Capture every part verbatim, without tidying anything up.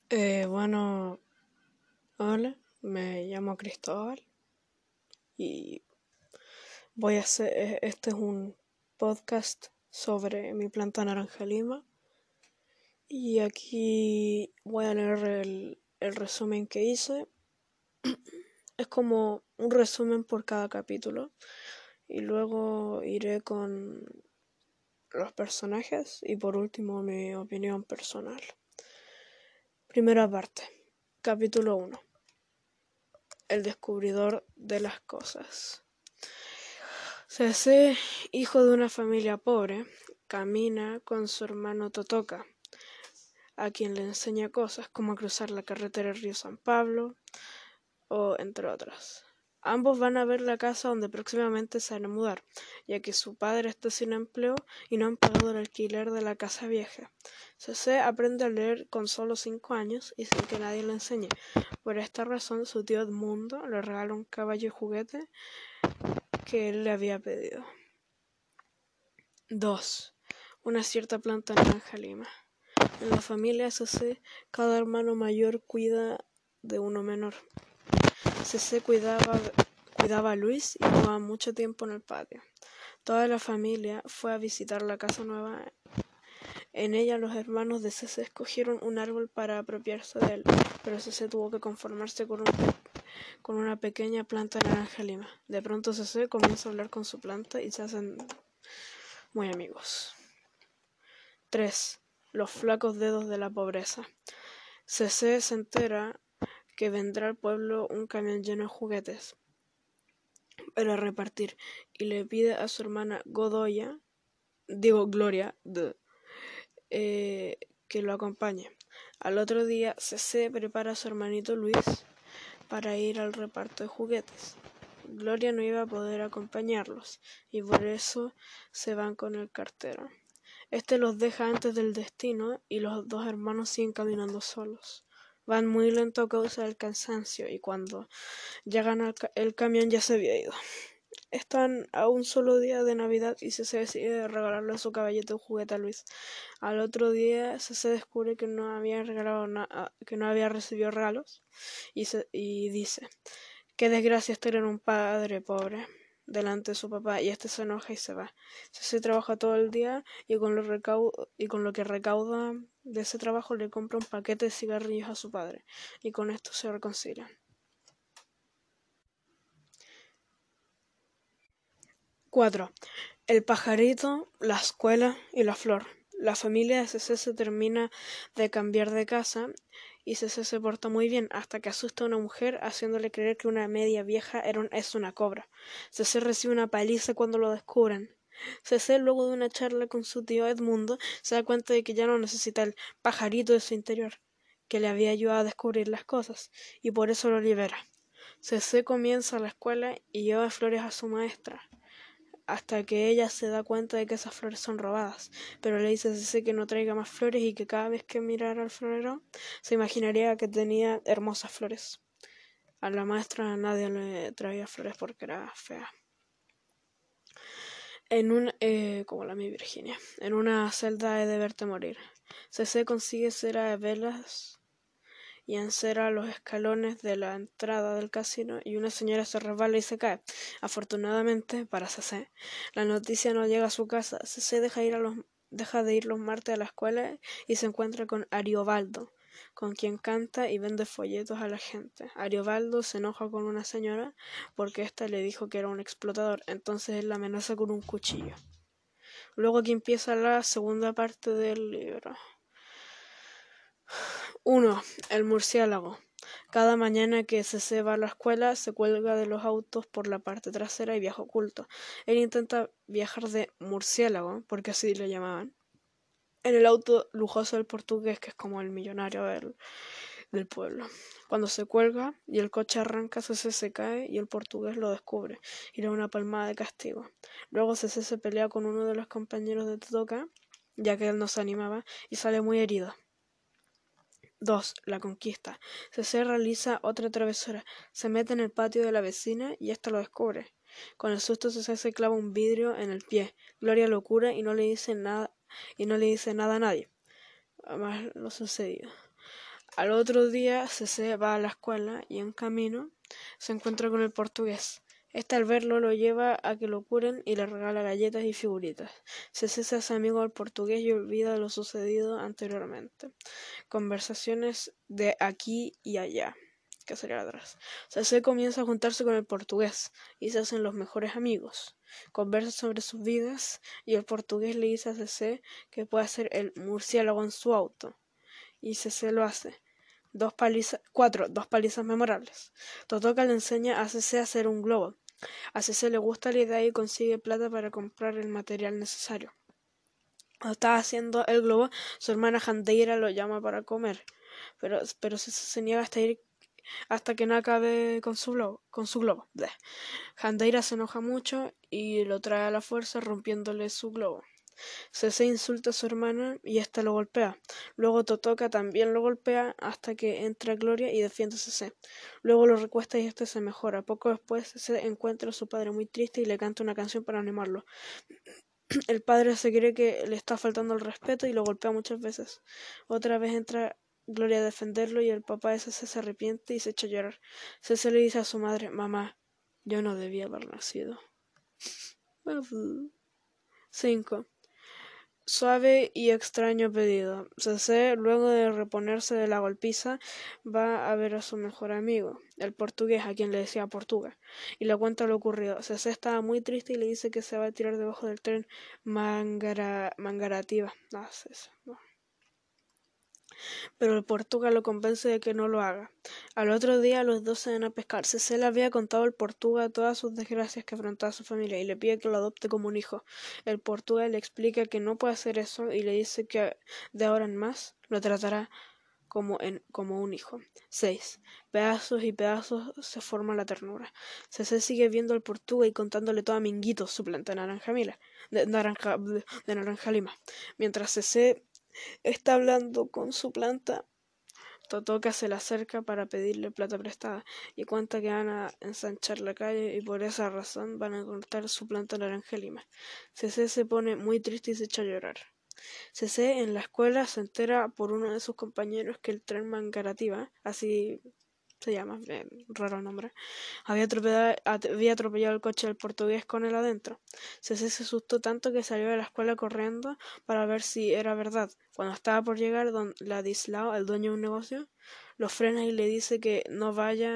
Eh, bueno, hola, me llamo Cristóbal y voy a hacer, eh, este es un podcast sobre mi planta naranja lima y aquí voy a leer el, el resumen que hice. Es como un resumen por cada capítulo y luego iré con los personajes y por último mi opinión personal. Primera parte, capítulo uno. El descubridor de las cosas. Cece, hijo de una familia pobre, camina con su hermano Totoka, a quien le enseña cosas como cruzar la carretera del río San Pablo, o entre otras. Ambos van a ver la casa donde próximamente se van a mudar, ya que su padre está sin empleo y no han pagado el alquiler de la casa vieja. Cece aprende a leer con solo cinco años y sin que nadie le enseñe. Por esta razón, su tío Edmundo le regala un caballo y juguete que él le había pedido. dos. Una cierta planta naranja lima. En la familia Cece, cada hermano mayor cuida de uno menor. Cece cuidaba, cuidaba a Luis y jugaba mucho tiempo en el patio. Toda la familia fue a visitar la casa nueva. En ella los hermanos de Cece escogieron un árbol para apropiarse de él, pero Cece tuvo que conformarse con, un, con una pequeña planta naranja lima. De pronto Cece comienza a hablar con su planta y se hacen muy amigos. tres. Los flacos dedos de la pobreza. Cece se entera que vendrá al pueblo un camión lleno de juguetes para repartir y le pide a su hermana Godoya, digo Gloria, de, eh, que lo acompañe. Al otro día, Cece prepara a su hermanito Luis para ir al reparto de juguetes. Gloria no iba a poder acompañarlos y por eso se van con el cartero. Este los deja antes del destino y los dos hermanos siguen caminando solos. Van muy lento a causa del cansancio y cuando llegan al ca el camión ya se había ido. Están a un solo día de Navidad y Cece decide regalarle su caballito de juguete a Luis. Al otro día Cece descubre que no había regalado nada, que no había recibido regalos y, se, y dice: qué desgracia es tener un padre pobre delante de su papá, y este se enoja y se va. Cece trabaja todo el día y con, lo recau y con lo que recauda de ese trabajo le compra un paquete de cigarrillos a su padre y con esto se reconcilian. cuatro. El pajarito, la escuela y la flor. La familia de Cece se termina de cambiar de casa y Cece se porta muy bien hasta que asusta a una mujer haciéndole creer que una media vieja era un, es una cobra. Cece recibe una paliza cuando lo descubren. Cece, luego de una charla con su tío Edmundo, se da cuenta de que ya no necesita el pajarito de su interior, que le había ayudado a descubrir las cosas, y por eso lo libera. Cece comienza la escuela y lleva flores a su maestra, hasta que ella se da cuenta de que esas flores son robadas, pero le dice a Cece que no traiga más flores y que cada vez que mirara al florero se imaginaría que tenía hermosas flores. A la maestra nadie le traía flores porque era fea. En un, eh, como la mía Virginia, en una celda he de verte morir. Cece consigue cera de velas y encera los escalones de la entrada del casino y una señora se resbala y se cae. Afortunadamente para Cece, la noticia no llega a su casa. Cece deja, ir a los, deja de ir los martes a la escuela y se encuentra con Ariobaldo, con quien canta y vende folletos a la gente. Ariobaldo se enoja con una señora porque ésta le dijo que era un explotador, entonces él la amenaza con un cuchillo. Luego aquí empieza la segunda parte del libro. uno. El murciélago. Cada mañana que Cece va a la escuela, se cuelga de los autos por la parte trasera y viaja oculto. Él intenta viajar de murciélago, porque así le llamaban, en el auto lujoso del portugués, que es como el millonario del, del pueblo. Cuando se cuelga y el coche arranca, Cece se cae y el portugués lo descubre y le da una palmada de castigo. Luego Cece se pelea con uno de los compañeros de Totoka, ya que él no se animaba, y sale muy herido. dos. La conquista. Cece realiza otra travesura. Se mete en el patio de la vecina y ésta lo descubre. Con el susto Cece se clava un vidrio en el pie. Gloria lo cura y no le dice nada y no le dice nada a nadie. Más lo sucedido. Al otro día, Cece va a la escuela y en camino se encuentra con el portugués. Este al verlo lo lleva a que lo curen y le regala galletas y figuritas. Cece se hace amigo del portugués y olvida lo sucedido anteriormente. Conversaciones de aquí y allá. ¿Qué sería atrás? Cece comienza a juntarse con el portugués y se hacen los mejores amigos. Conversan sobre sus vidas y el portugués le dice a Cece que puede hacer el murciélago en su auto. Y Cece lo hace. Dos palizas, cuatro, dos palizas memorables. Totoka le enseña a Cece a hacer un globo. A Cece le gusta la idea y consigue plata para comprar el material necesario. Cuando está haciendo el globo, su hermana Jandeira lo llama para comer, pero, pero Cece se niega hasta ir hasta que no acabe con su globo. Con su globo. Jandeira se enoja mucho y lo trae a la fuerza rompiéndole su globo. Cece insulta a su hermana y ésta lo golpea. Luego Totoka también lo golpea hasta que entra Gloria y defiende a Cece. Luego lo recuesta y este se mejora. Poco después Cece encuentra a su padre muy triste y le canta una canción para animarlo. El padre se cree que le está faltando el respeto y lo golpea muchas veces. Otra vez entra Gloria a defenderlo y el papá de Cece se arrepiente y se echa a llorar. Cece le dice a su madre: mamá, yo no debía haber nacido. cinco. Suave y extraño pedido. Cece, luego de reponerse de la golpiza, va a ver a su mejor amigo, el portugués, a quien le decía Portuga, y le cuenta lo ocurrido. Cece estaba muy triste y le dice que se va a tirar debajo del tren Mangara, Mangarativa. Ah, Cece, no. Pero el Portuga lo convence de que no lo haga. Al otro día los dos se van a pescar. Cece le había contado al Portuga todas sus desgracias que afrontaba su familia y le pide que lo adopte como un hijo. El Portuga le explica que no puede hacer eso y le dice que de ahora en más lo tratará como, en, como un hijo. seis. Pedazos y pedazos se forma la ternura. Cece sigue viendo al Portuga y contándole todo a Minguito, su planta de naranja, mila, de, naranja, de naranja lima. Mientras Cece está hablando con su planta, Totoka se le acerca para pedirle plata prestada y cuenta que van a ensanchar la calle y por esa razón van a cortar su planta naranja lima. Cece se pone muy triste y se echa a llorar. Cece en la escuela se entera por uno de sus compañeros que el tren Mangarativa, así se llama, eh, raro nombre, había atropellado, había atropellado el coche del portugués con él adentro. Cece se asustó tanto que salió de la escuela corriendo para ver si era verdad. Cuando estaba por llegar, don Ladislao, el dueño de un negocio, lo frena y le dice que no vaya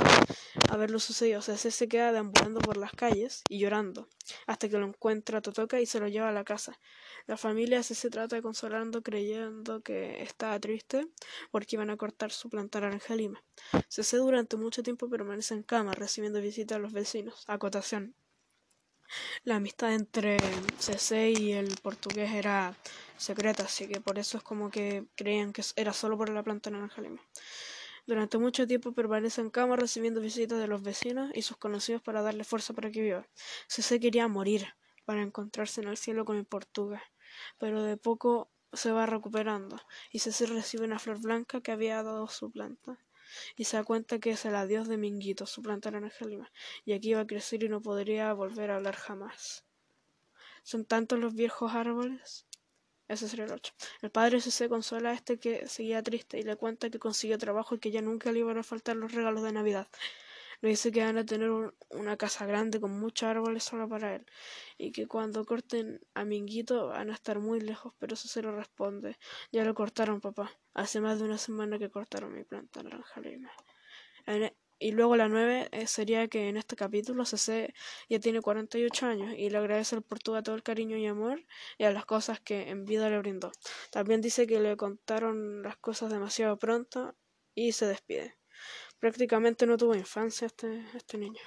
a ver lo sucedido. Cece se queda deambulando por las calles y llorando, hasta que lo encuentra Totoka y se lo lleva a la casa. La familia se trata de consolando creyendo que estaba triste porque iban a cortar su planta naranja lima. Cece durante mucho tiempo permanece en cama recibiendo visitas a los vecinos. Acotación: la amistad entre Cece y el portugués era secreta, así que por eso es como que creían que era solo por la planta naranja lima. Durante mucho tiempo permanece en cama recibiendo visitas de los vecinos y sus conocidos para darle fuerza para que viva. Cece quería morir para encontrarse en el cielo con el portugués, pero de poco se va recuperando y Cece recibe una flor blanca que había dado su planta y se da cuenta que es el adiós de Minguito, su planta naranja lima, y aquí va a crecer y no podría volver a hablar jamás. Son tantos los viejos árboles. Ese sería el ocho. El padre se consuela a este que seguía triste y le cuenta que consiguió trabajo y que ya nunca le iban a faltar los regalos de Navidad. Le dice que van a tener un, una casa grande con muchos árboles solo para él y que cuando corten a Minguito van a estar muy lejos, pero eso se lo responde: ya lo cortaron, papá. Hace más de una semana que cortaron mi planta naranja lima. En, y luego la nueve eh, sería que en este capítulo Cece ya tiene cuarenta y ocho años y le agradece al Portuga todo el cariño y amor y a las cosas que en vida le brindó. También dice que le contaron las cosas demasiado pronto y se despide. Prácticamente no tuvo infancia este, este niño.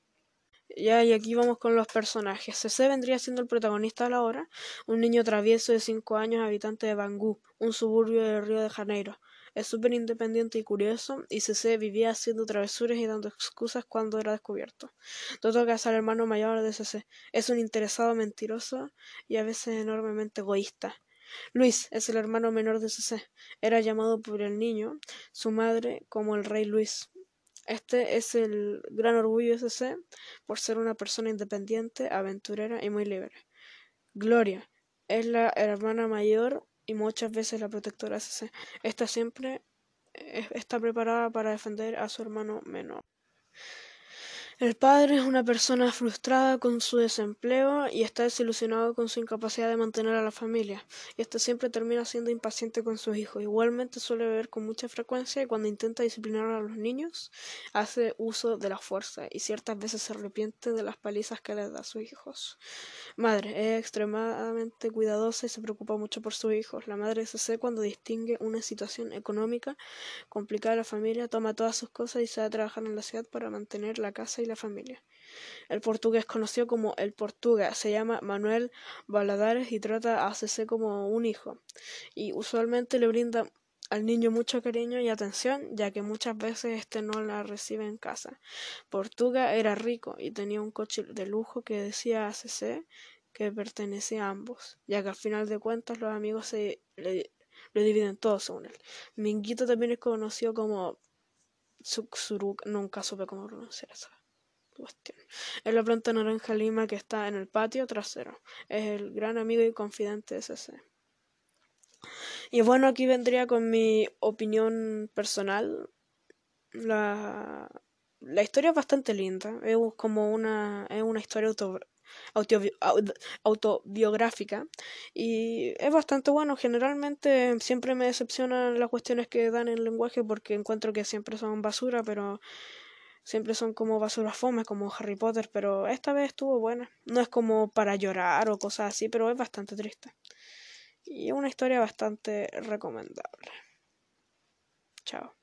Ya, y aquí vamos con los personajes. Cece vendría siendo el protagonista de la obra, un niño travieso de cinco años, habitante de Bangu, un suburbio de Río de Janeiro. Es súper independiente y curioso, y Cece vivía haciendo travesuras y dando excusas cuando era descubierto. Totoka es el hermano mayor de Cece. Es un interesado mentiroso y a veces enormemente egoísta. Luis es el hermano menor de Cece. Era llamado por el niño, su madre, como el Rey Luis. Este es el gran orgullo de Cece por ser una persona independiente, aventurera y muy libre. Gloria es la hermana mayor y muchas veces la protectora de Cece. Esta siempre está preparada para defender a su hermano menor. El padre es una persona frustrada con su desempleo y está desilusionado con su incapacidad de mantener a la familia, y este siempre termina siendo impaciente con sus hijos. Igualmente suele beber con mucha frecuencia y cuando intenta disciplinar a los niños hace uso de la fuerza y ciertas veces se arrepiente de las palizas que les da a sus hijos. Madre, es extremadamente cuidadosa y se preocupa mucho por sus hijos. La madre se C, cuando distingue una situación económica complicada de la familia, toma todas sus cosas y se va a trabajar en la ciudad para mantener la casa y la familia. El portugués, conocido como el Portuga, se llama Manuel Valadares y trata a C C como un hijo, y usualmente le brinda al niño mucho cariño y atención, ya que muchas veces este no la recibe en casa. Portuga era rico y tenía un coche de lujo que decía a C C que pertenecía a ambos, ya que al final de cuentas los amigos se le, le dividen todo según él. Minguito también es conocido como Tsuxuruk, nunca supe cómo pronunciar eso. Cuestión. Es la planta naranja lima que está en el patio trasero. Es el gran amigo y confidente de C C. Y bueno, aquí vendría con mi opinión personal. La, la historia es bastante linda. Es como una, es una historia auto, auto, autobiográfica. Y es bastante bueno. Generalmente siempre me decepcionan las cuestiones que dan en lenguaje porque encuentro que siempre son basura, pero siempre son como basuras fomes, como Harry Potter, pero esta vez estuvo buena. No es como para llorar o cosas así, pero es bastante triste. Y es una historia bastante recomendable. Chao.